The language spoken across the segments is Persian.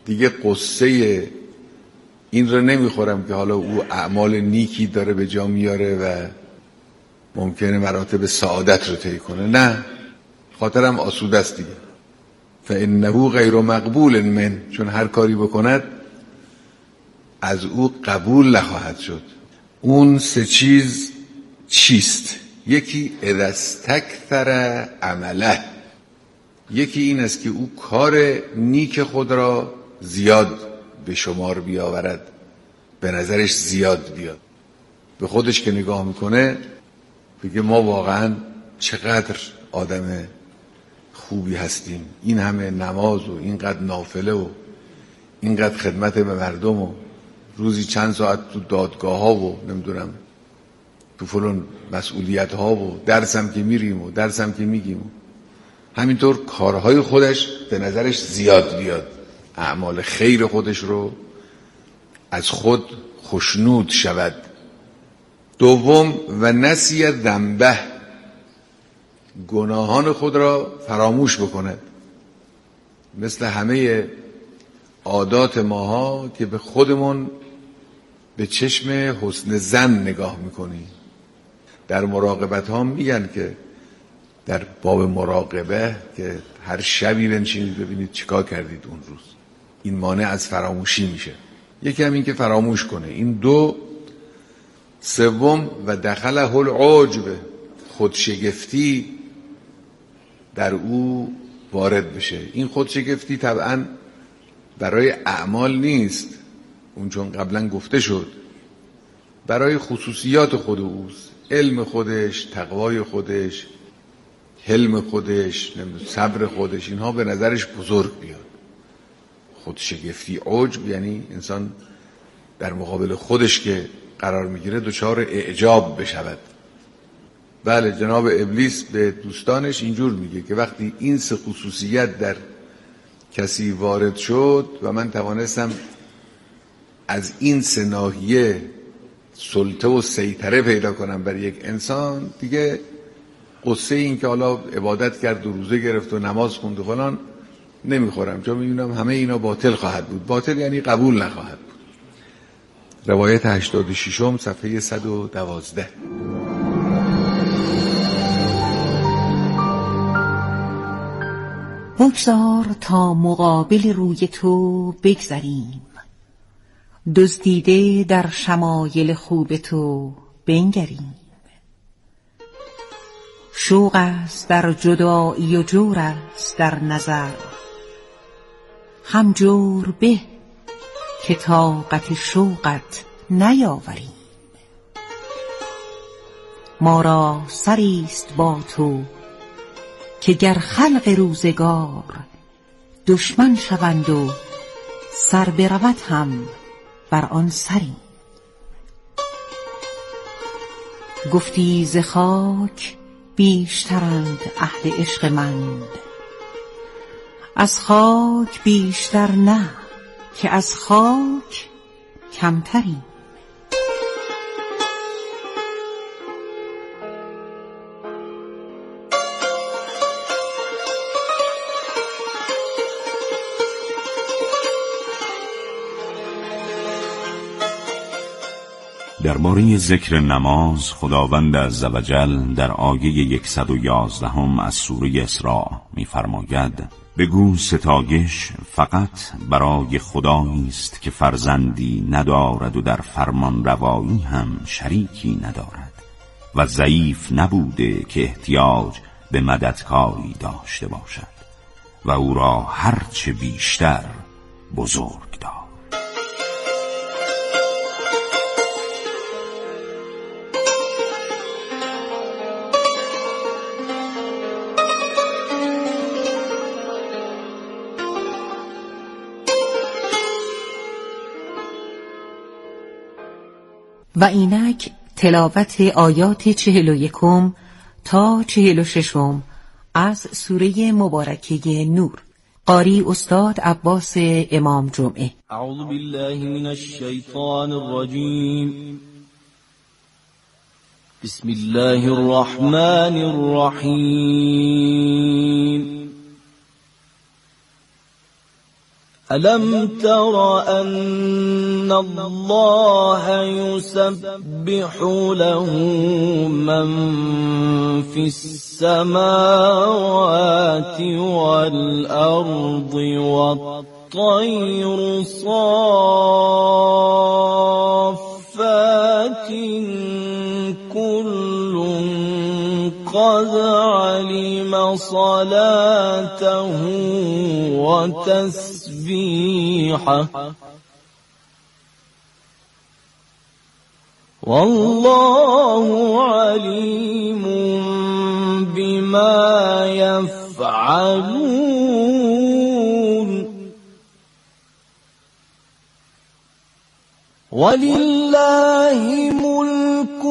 دیگه قصه این رو نمیخورم که حالا او اعمال نیکی داره به جا میاره و ممکنه مراتب سعادت رو طی کنه. نه، خاطرم آسوده است دیگه. فانه غیر مقبول من، چون هر کاری بکند از او قبول نخواهد شد. اون سه چیز چیست؟ یکی اذا استکثر عمله، یکی این است که او کار نیک خود را زیاد به شمار بیاورد، به نظرش زیاد بیاد. به خودش که نگاه میکنه بگه ما واقعا چقدر آدم خوبی هستیم، این همه نماز و اینقدر نافله و اینقدر خدمت به مردم و روزی چند ساعت تو دادگاه ها و نمیدونم تو فلان مسئولیت ها و درسم که میریم و درسم که میگیم، همینطور کارهای خودش به نظرش زیاد بیاد، اعمال خیر خودش رو از خود خوشنود شود. دوم و نسی ذنبه، گناهان خود را فراموش بکند. مثل همه عادات ماها که به خودمون به چشم حسن ظن نگاه میکنیم. در مراقبت ها میگن که در باب مراقبه که هر شبی بنشینید ببینید چیکار کردید اون روز. این مانع از فراموشی میشه. یکی هم این که فراموش کنه. این دو. سوم و دخله العجب، خودشگفتی در او وارد بشه. این خودشگفتی طبعا برای اعمال نیست، اون چون قبلا گفته شد، برای خصوصیات خود اوست، علم خودش، تقوای خودش، حلم خودش، صبر خودش، اینها به نظرش بزرگ بیاد. خودشگفتی، عجب، یعنی انسان در مقابل خودش که قرار میگیره دچار اعجاب بشود. بله، جناب ابلیس به دوستانش اینجور میگه که وقتی این سه خصوصیت در کسی وارد شد و من توانستم از این سه ناحیه سلطه و سیطره پیدا کنم بر یک انسان، دیگه قصه این که حالا عبادت کرد و روزه گرفت و نماز خوند و فلان نمیخورم، چون میدونم همه اینا باطل خواهد بود. باطل یعنی قبول نخواهد بود. روایت 86 صفحه 112. بگذار تا مقابل روی تو بگذریم، دزدیده در شمایل خوب تو بنگریم. شوق است در جدایی و جور است در نظر، هم جور به که طاقت شوقت نیاوریم. ما را سریست با تو که گر خلق روزگار دشمن شوند و سر برود هم بر آن سریم. گفتی ز خاک بیشترند اهل عشق من، از خاک بیشتر نه که از خاک کمتریم. درباره ذکر نماز خداوند عزوجل در آیه 111 از سوره اسراء می‌فرماید: بگو ستایش فقط برای خدایی است که فرزندی ندارد و در فرمان روایی هم شریکی ندارد و ضعیف نبوده که احتیاج به مددکاری داشته باشد و او را هرچه بیشتر بزرگ دار. و اینک تلاوت آیات 41 تا 46 از سوره مبارکه نور. قاری استاد عباس امام جمعه. اعوذ بالله من الشیطان الرجیم. بسم الله الرحمن الرحیم. ألم تر أن الله يسبح له من في السماوات والأرض والطير صافات كل قد علم صلاته وتسبيحه والله عليم بما يفعلون ولله ملك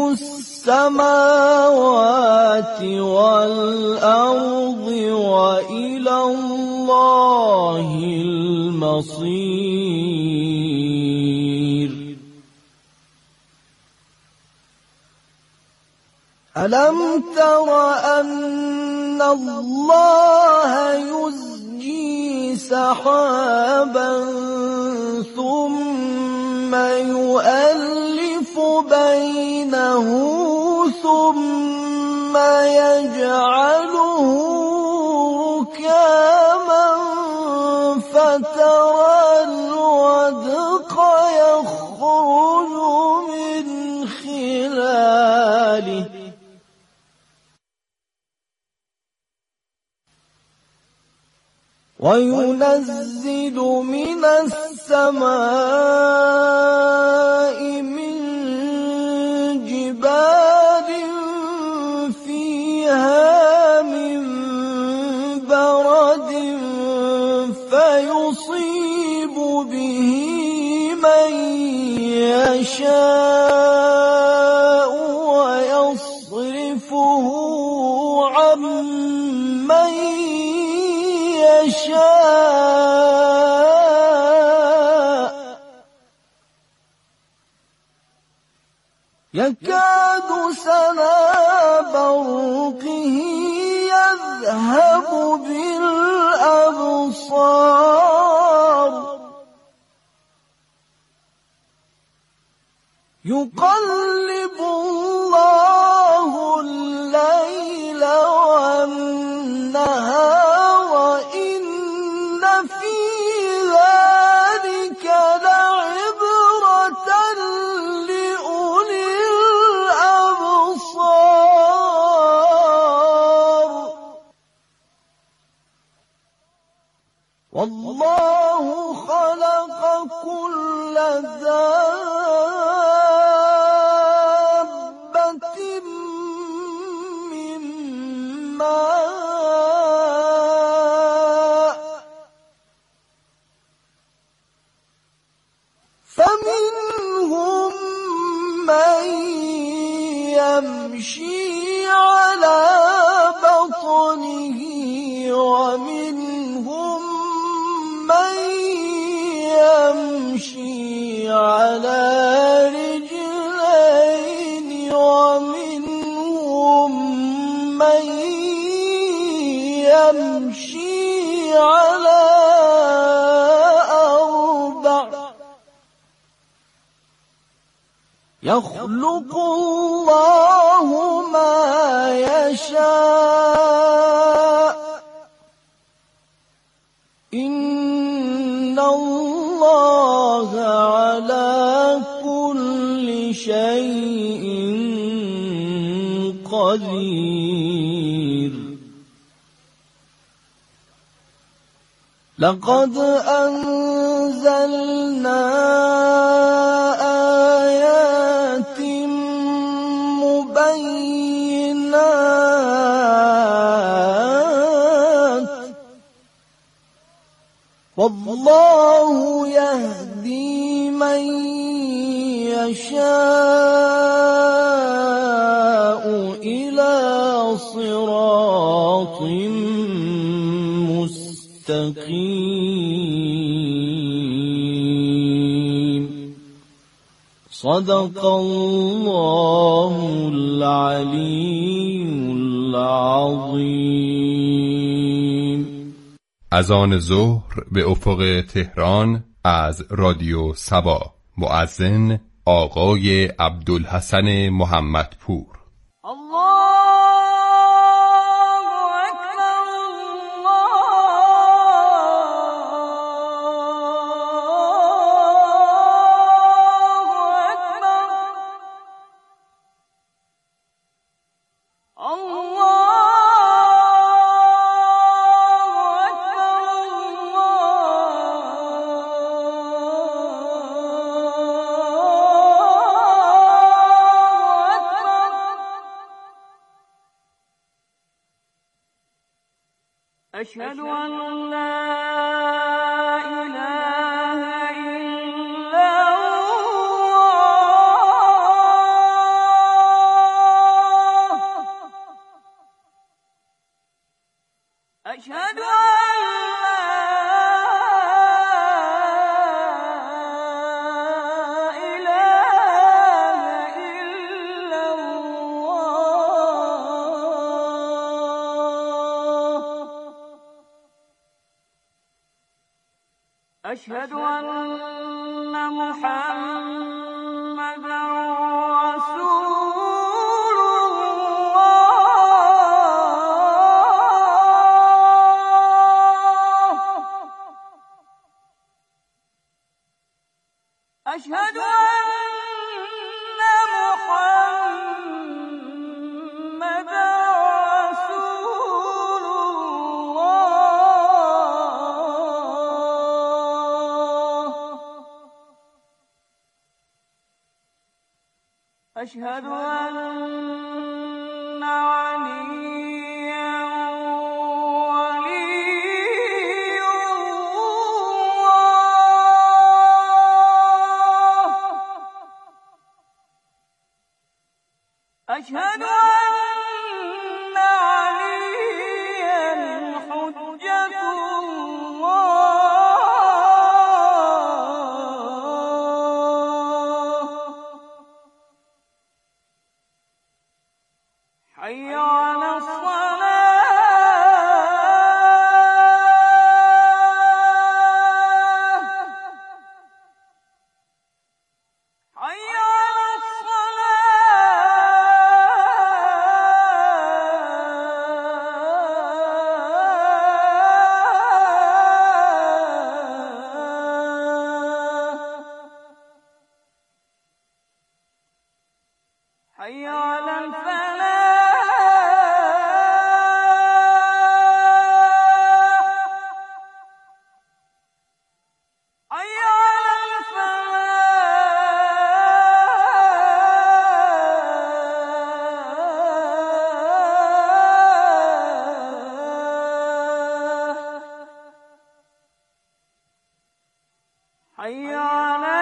السماوات والأرض وإلى الله المصير ألم تر أن الله يزجي سحابا ثم يؤلف بينه ثم يجعله ركاما فترى الودق يخرج من خلاله وينزل من السماء من جبال فيها من برد فيصيب به من يشاء ويصرفه عن من يشاء يكاد سنا برقه يذهب بالأبصار يقلب الله الليل والنهار إن في ذلك لعبرة لأولي الأبصار والله خلق كل دابة من ماء فمنهم من يمشي على بطنه ومنهم من يمشي على رجلين ومنهم من يمشي على أربع يخلق الله ما يشاء إن الله على كل شيء قدير لقد أنزلنا آيات مبينات والله يهدي من يشاء إلى صراط مستقيم صدق الله العلي العظيم. از آن ظهر به افق تهران از رادیو سبا. مؤذن آقای عبدالحسن محمدپور. أشهد أن لا إله إلا الله. أشهد أن أشهد أن محمدا رسول الله. أشهد أن محمدا رسول الله. أشهد أن عليا ولي الله. أشهد أن عليا حجة الله. حي على الصلاة. حي على الصلاة. حي على الفلاح. حي على الفلاح. حي على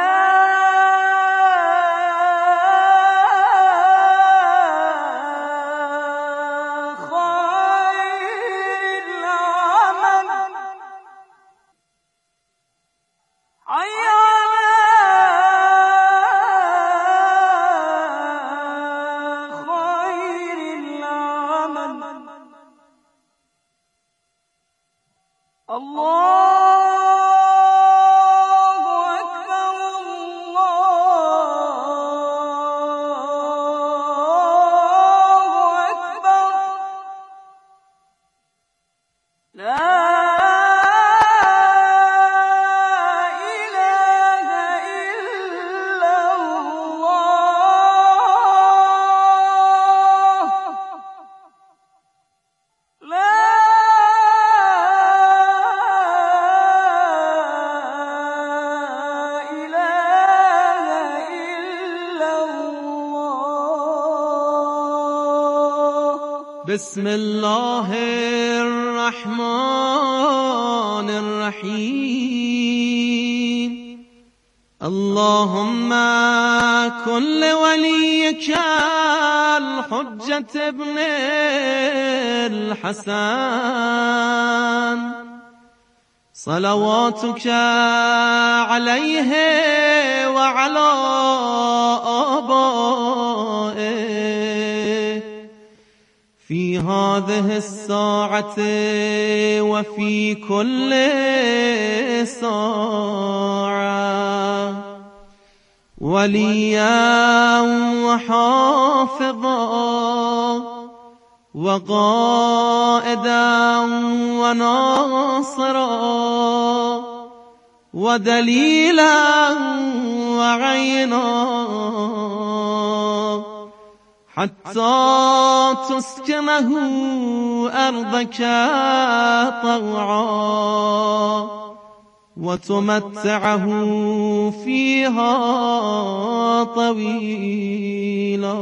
بسم الله الرحمن الرحيم. اللهم كن لوليك الحجة ابن الحسن صلواتك عليه وعلى آبائه في هذه الساعة وفي كل ساعة وليا وحافظا وقائدا وناصرا ودليلا وعينا حتى تسكنه أرضك طوعا وتمتعه فيها طويلا.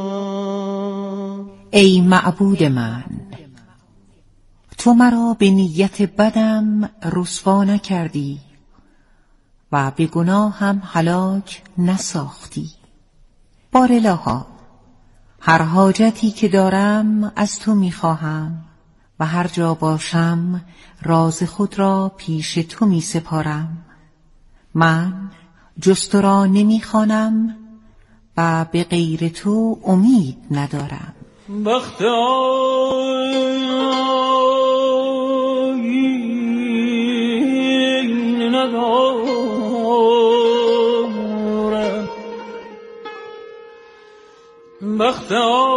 ای معبود من، تو مرا به نیت بدم رسوا نکردی و به گناهم هلاک نساختی. بارالها، هر حاجتی که دارم از تو میخواهم و هر جا باشم راز خود را پیش تو میسپارم. من جز تو را نمیخوانم و به غیر تو امید ندارم. بخت آیین ندارم، بخت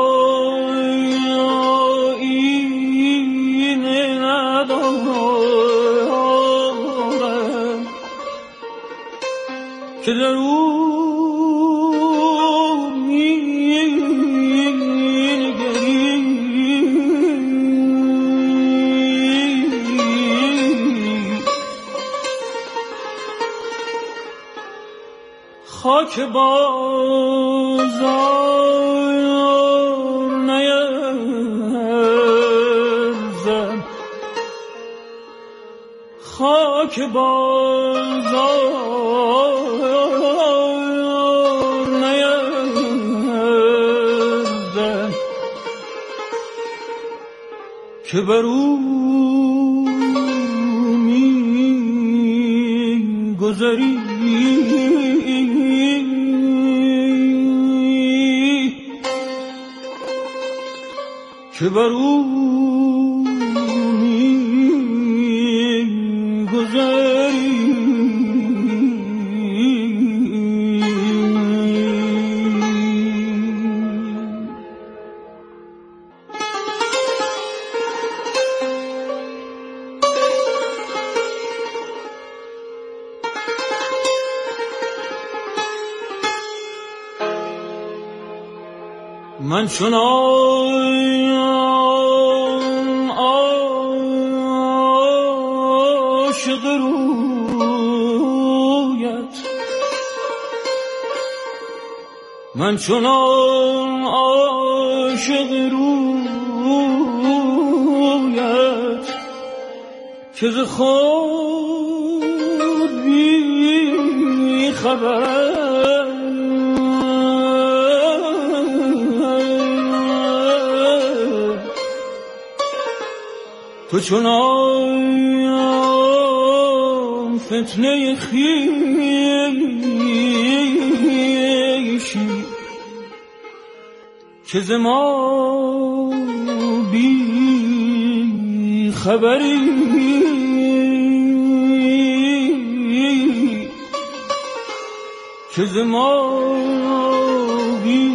آیین ندارم که در او خاک بازار نیرزم، خاک بازار نیرزم که بر او می گذری که بر او می‌گذری. من چون عاشق رویت، من چون عاشق رویت که ز خود بی خبر تو چنان فتنه خویشی که ز ما بی خبری، که ز ما بی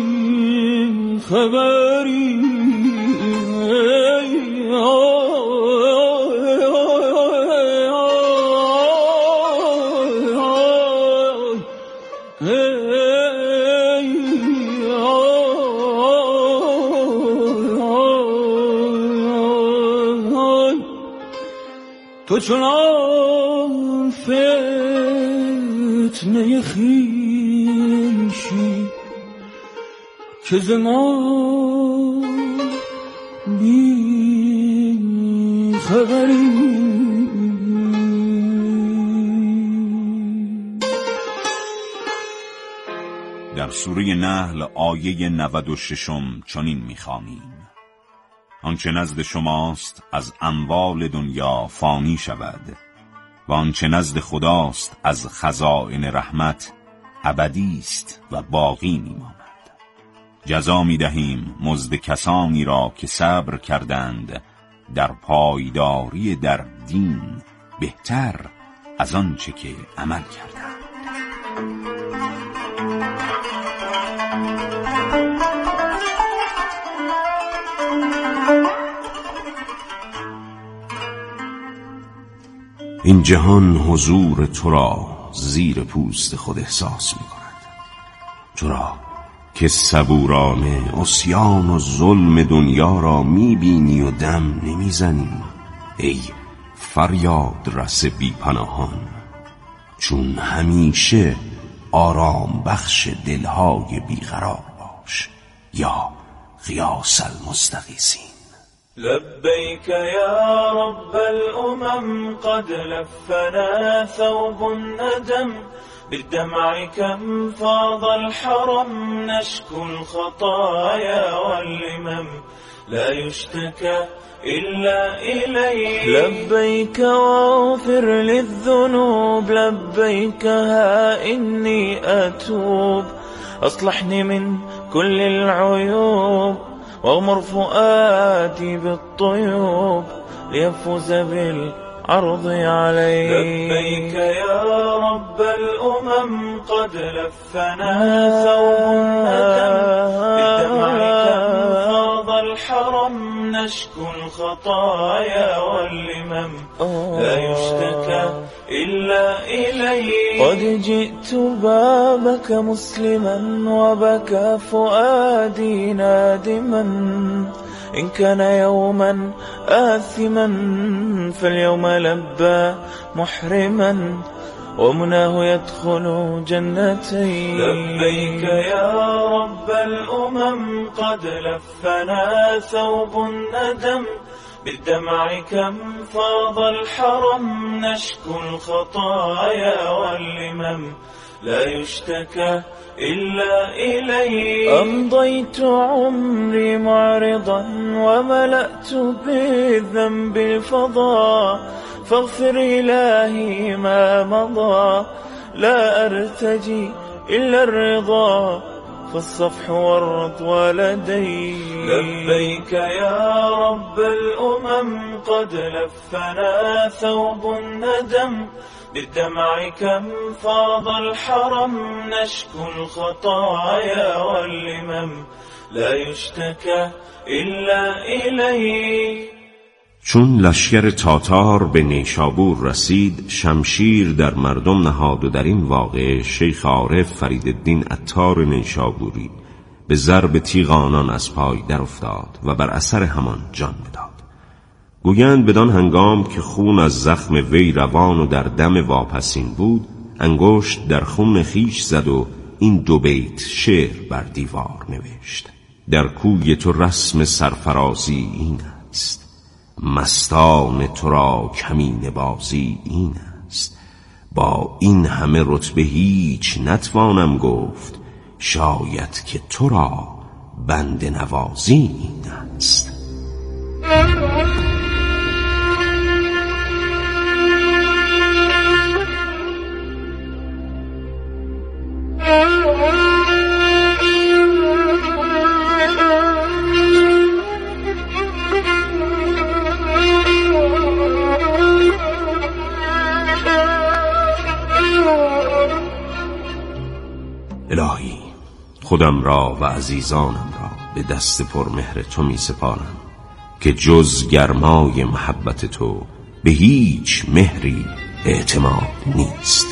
خبری. تو چنان فتنه خویشی که ز ما بی خبری. در سوره نحل آیه 96 چنین می‌خوانیم: آنچه نزد شماست از اموال دنیا فانی شود و آنچه نزد خداست از خزائن رحمت ابدی است و باقی میماند. جزا می دهیم مزد کسانی را که صبر کردند در پایداری در دین بهتر از آنچه که عمل کردند. این جهان حضور تو را زیر پوست خود احساس می کند. تو را که صبورانه عصیان و ظلم دنیا را می بینی و دم نمی زنی. ای فریاد رس بی پناهان، چون همیشه آرام بخش دلهای بیقرار باش یا غیاث المستغیثین. لبيك يا رب الأمم قد لفنا ثوب الندم بالدمع كم فاض الحرم نشكو الخطايا واللمم لا يشتكى إلا إليك. لبيك واغفر للذنوب لبيك ها إني أتوب أصلحني من كل العيوب واغمر فؤادي بالطيوب ليفوز بالعرض عليك. لبيك يا رب الأمم قد لفنا ثوب الندم بالدمع كم فاض الحرم نشكو الخطايا واللمم لا يشتكى إلا إليك. قد جئت بابك مسلما وبكى فؤادي نادما إن كان يوما آثما فاليوم لبى محرما ومناه يدخل جنتي. لبيك يا رب الأمم قد لفنا ثوب الندم بالدمع كم فاض الحرم نشكو الخطايا واللمم لا يشتكى إلا إليك. أمضيت عمري معرضا وملأت بالذنب الفضا فاغفر إلهي ما مضى لا أرتجي إلا الرضا فالصفح والرضوى لدي. لبيك يا رب الأمم قد لفنا ثوب الندم بالدمع كم فاض الحرم نشكو الخطايا واللمم لا يشتكى إلا إليك. چون لشکر تاتار به نیشابور رسید، شمشیر در مردم نهاد و در این واقعه شیخ عارف فریدالدین عطار نیشابوری به ضرب تیغ آنان از پای در افتاد و بر اثر همان جان بداد. گویند بدان هنگام که خون از زخم وی روان و در دم واپسین بود، انگشت در خون خیش زد و این 2 بیت شعر بر دیوار نوشت: در کوی تو رسم سرفرازی این است، مستان تو را کمینه بازی این است. با این همه رتبه هیچ نتوانم گفت، شاید که تو را بنده نوازی این است. الهی، خودم را و عزیزانم را به دست پرمهر تو می سپارم که جز گرمای محبت تو به هیچ مهری اعتماد نیست.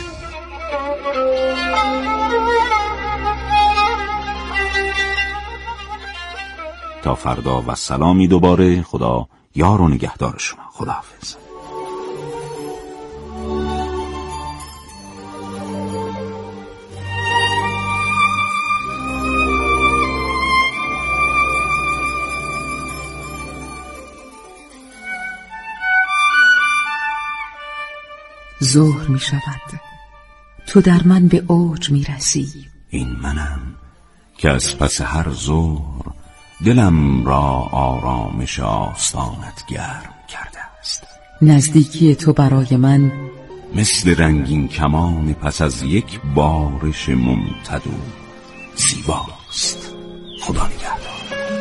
تا فردا و سلامی دوباره. خدا یار و نگهدار شما. خداحافظ. ظهر می شود، تو در من به اوج می رسی. این منم که از پس هر ظهر دلم را آرامش آستانت گرم کرده است. نزدیکی تو برای من مثل رنگین کمان پس از یک بارش ممتد و زیباست. خدا نگهدار.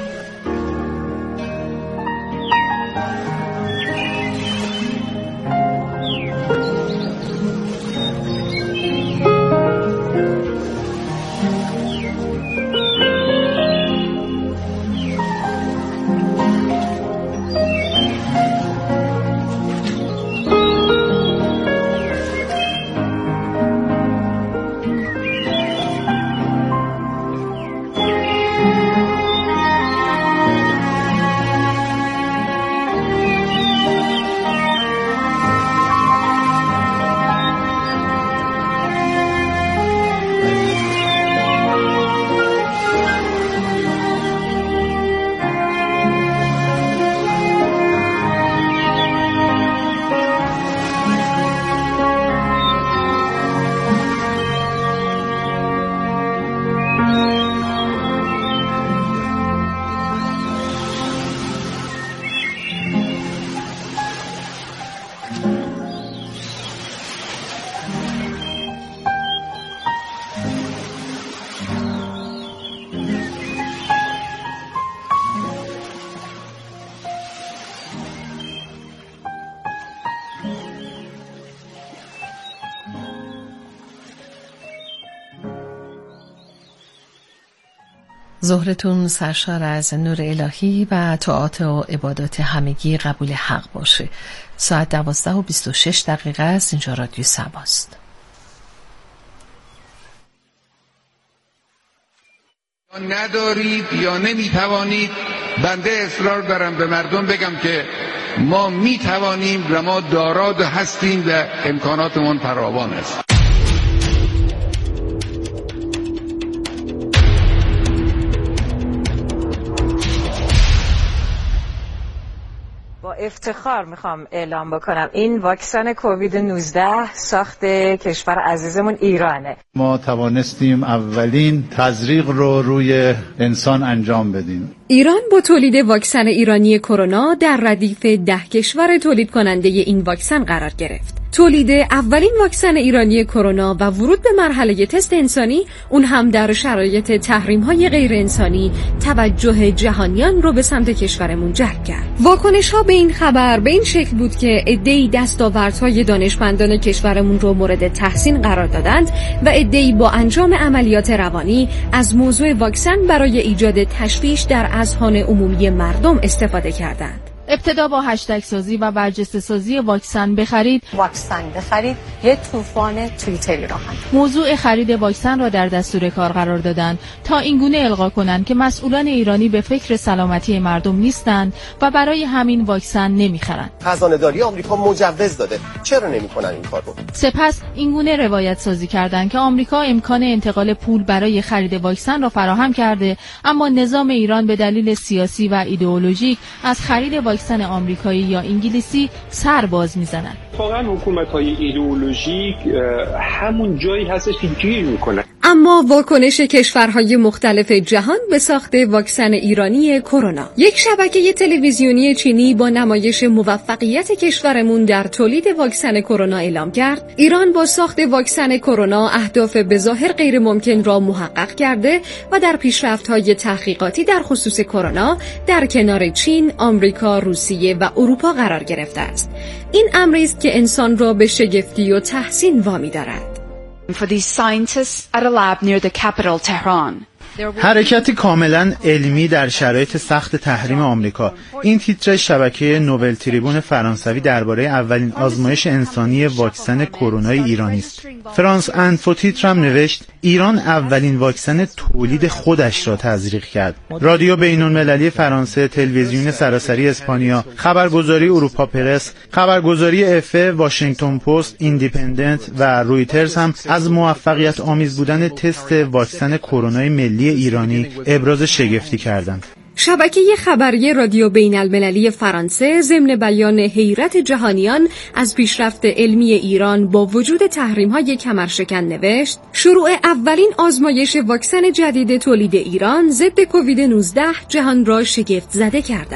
ظهرتون سرشار از نور الهی و طاعات و عبادات همگی قبول حق باشه. ساعت 12:26 است. اینجا رادیو صباست. ندارید یا نمیتوانید، بنده اصرار دارم به مردم بگم که ما میتوانیم و ما دارا هستیم و امکاناتمون فراوان است. با افتخار میخوام اعلام بکنم این واکسن کووید 19 ساخت کشور عزیزمون ایرانه. ما توانستیم اولین تزریق رو روی انسان انجام بدیم. ایران با تولید واکسن ایرانی کرونا در ردیف 10 کشور تولید کننده این واکسن قرار گرفت. تولید اولین واکسن ایرانی کرونا و ورود به مرحله تست انسانی، اون هم در شرایط تحریم‌های غیر انسانی، توجه جهانیان رو به سمت کشورمون جلب کرد. واکنش‌ها به این خبر به این شکل بود که عده‌ای دستاوردهای دانشمندان کشورمون رو مورد تحسین قرار دادند و عده‌ای با انجام عملیات روانی از موضوع واکسن برای ایجاد تشویش در اذهان عمومی مردم استفاده کردند. ابتدا با هشتگ سازی و برجسته سازی واکسن بخرید یه طوفان توییتری راه انداختند. موضوع خرید واکسن را در دستور کار قرار دادند تا اینگونه القا کنند که مسئولان ایرانی به فکر سلامتی مردم نیستند و برای همین واکسن نمیخرند. خزانه‌داری آمریکا مجوز داده، چرا نمیکنن این کارو؟ سپس اینگونه روایت سازی کردند که آمریکا امکان انتقال پول برای خرید واکسن را فراهم کرده، اما نظام ایران به دلیل سیاسی و ایدئولوژیک از خرید واکسن آمریکایی یا انگلیسی سر باز میزنن. واقعا حکومت‌های ایدئولوژیک همون جایی هستش که گیر میکنن. اما واکنش کشورهای مختلف جهان به ساخت واکسن ایرانی کرونا. یک شبکه تلویزیونی چینی با نمایش موفقیت کشورمون در تولید واکسن کرونا اعلام کرد ایران با ساخت واکسن کرونا اهداف بظاهر غیر ممکن را محقق کرده و در پیشرفت‌های تحقیقاتی در خصوص کرونا در کنار چین، آمریکا، روسیه و اروپا قرار گرفته است. این امری است که انسان را به شگفتی و تحسین وامی دارد. For these scientists at a lab near the capital Tehran. حرکتی کاملا علمی در شرایط سخت تحریم آمریکا. این تیتر شبکه نوبل تریبون فرانسوی درباره اولین آزمایش انسانی واکسن کرونای ایرانی است. فرانس انفو تیتر هم نوشت ایران اولین واکسن تولید خودش را تزریق کرد. رادیو بین‌المللی فرانسه، تلویزیون سراسری اسپانیا، خبرگزاری اروپا پرس، خبرگزاری افه، واشنگتن پست، ایندیپندنت و رویترز هم از موفقیت آمیز بودن تست واکسن کرونای ملی ایرانی ابراز شگفتی کردند. شبکه خبری رادیو بین‌المللی فرانسه ضمن بیان حیرت جهانیان از پیشرفت علمی ایران با وجود تحریم‌های کمرشکن نوشت شروع اولین آزمایش واکسن جدید تولید ایران ضد کووید 19 جهان را شگفت زده کرده است.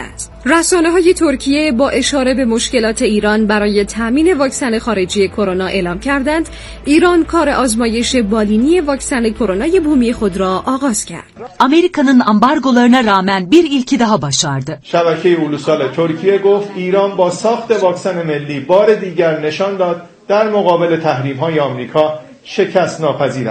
رسانه‌های ترکیه با اشاره به مشکلات ایران برای تامین واکسن خارجی کرونا اعلام کردند ایران کار آزمایش بالینی واکسن کرونای بومی خود را آغاز کرد. Amerika'nın ambargolarına rağmen bir ilki daha başardı. شبکه اولوسال ترکیه گفت ایران با ساخت واکسن ملی بار دیگر نشان داد در مقابل تحریم‌های آمریکا شکست ناپذیر است.